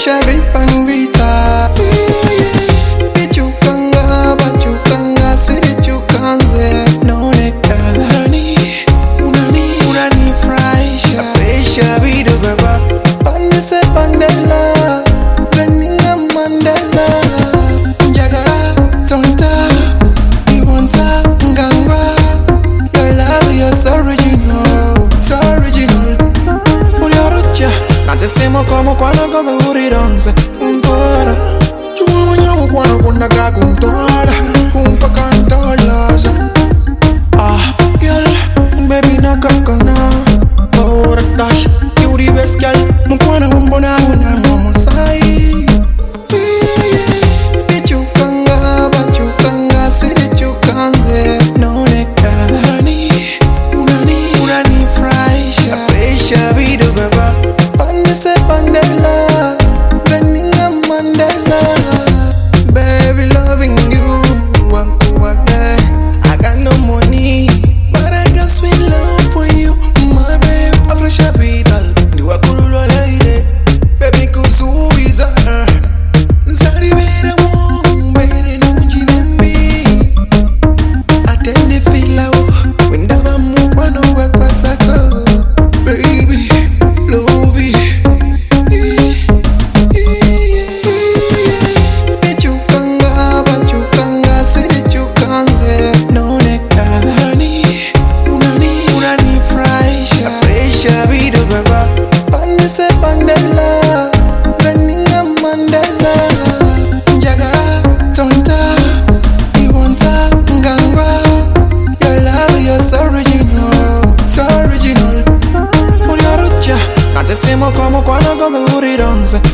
Fresh a bit pan vita. Bichukanga, bachukanga, sirichukanze. No neka. Unani fresh. Fresh a bit baba. Pandese pandela. Veninga mandela. Jagara, tonta. Iwanta, ngangwa. Your love, you're so original. So original. Uriarucha. Kansesemo como cuando come urironze. Mfora. Chumu nyamu kwano kundaga kuntora. Kumpa kantolas. Ah, girl. Baby na kakana. Ora tash. Yuri bestial. Mukwana mbona unamusai. Bichukanga, bachukanga, sirichukanze. No neka. Unani fresh. Fresh a vidu baba. Pandese pandela. Veninga mandela. Baby loving you. Wakuwade. I got no money, but I got sweet love for you. My babe, a fresh a vital. Ni wakululwa leile. Baby kuzuiza. Nsari bera mo. Bere nujinembi. Atende fila wo. Wendava mukwano wakwatako. Baby, love it. Bichukanga, bachukanga, sirichukanze. No neka. Unani fresh. Fresh a vidu baba. Pandese pandela. Veninga mandela. Jagara, tonta. Iwanta, ngangwa. Your love, you're so original. So original. Uriarucha. Kansesemo como cuando come urironze.